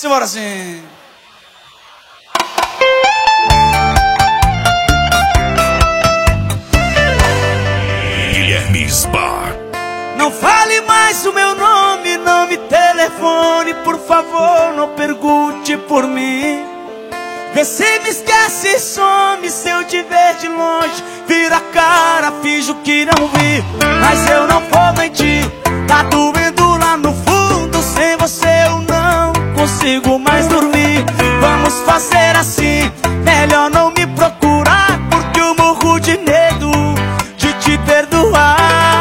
Simbora assim. Guilherme Sbar. Não fale mais o meu nome, não me telefone, por favor, não pergunte por mim. Vê se me esquece e some, se eu te ver de longe, vira a cara, finjo que não vi. Mas eu não vou mentir, tá doendo lá no fundo, sem você eu não consigo mais dormir. Vamos fazer assim, melhor não me procurar, porque eu morro de medo de te perdoar.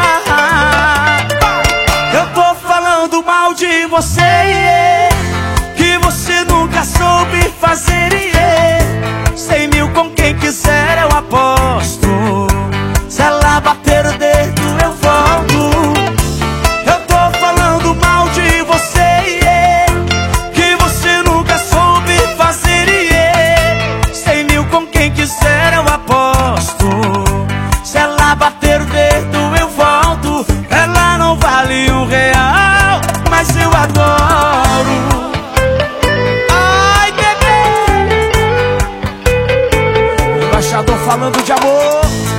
Eu tô falando mal de você, que você nunca soube fazer. 100 mil com quem quiser eu aposto, se ela bater o dedo eu volto. Eu tô falando mal de você, que você nunca soube fazer. 100 mil com quem quiser eu aposto, se ela bater o dedo eu volto. Ela não vale R$1, mas eu adoro. Tô falando de amor.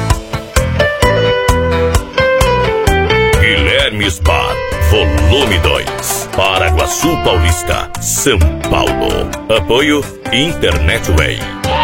Guilherme Sbar, volume 2, Paraguaçu Paulista, São Paulo. Apoio Internet Way.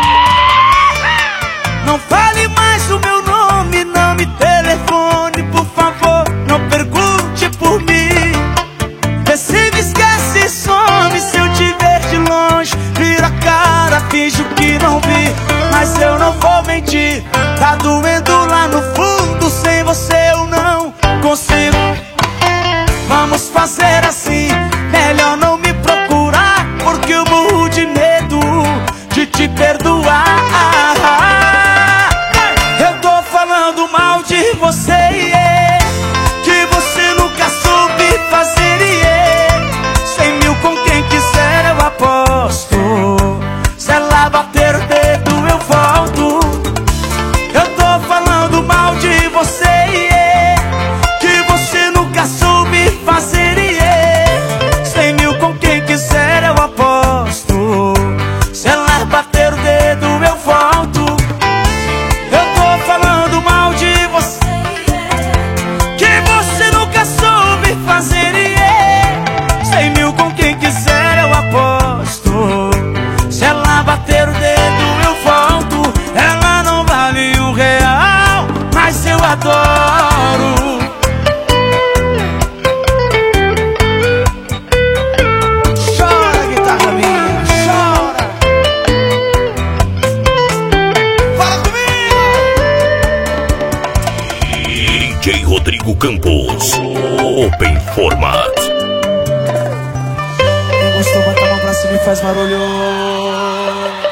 Não fale mais o meu nome, não me telefone, por favor, não pergunte por mim. Vê se me esquece e some, se eu te ver de longe, vira a cara, finjo que não vi. Mas eu não vou mentir, tá doendo lá no fundo, sem você eu não consigo. Vamos fazer assim, melhor não me procurar, porque eu morro de medo de te perdoar. Eu tô falando mal de você, que você nunca soube fazer. 100 mil com quem quiser eu aposto, se ela bater o dedo eu volto. Eu tô falando mal de você, que você nunca soube fazer. 100 mil com quem quiser eu aposto, se ela bater o dedo eu volto. Eu tô falando mal de você, que você nunca soube fazer. 100 mil com quem quiser eu aposto, se ela bater o dedo eu volto. Ela não vale R$1, mas eu adoro. Chora, guitarra minha, chora. Fala comigo. DJ Rodrigo Campos, Open Format. Quem gostou, bota a mão pra cima e faz barulho.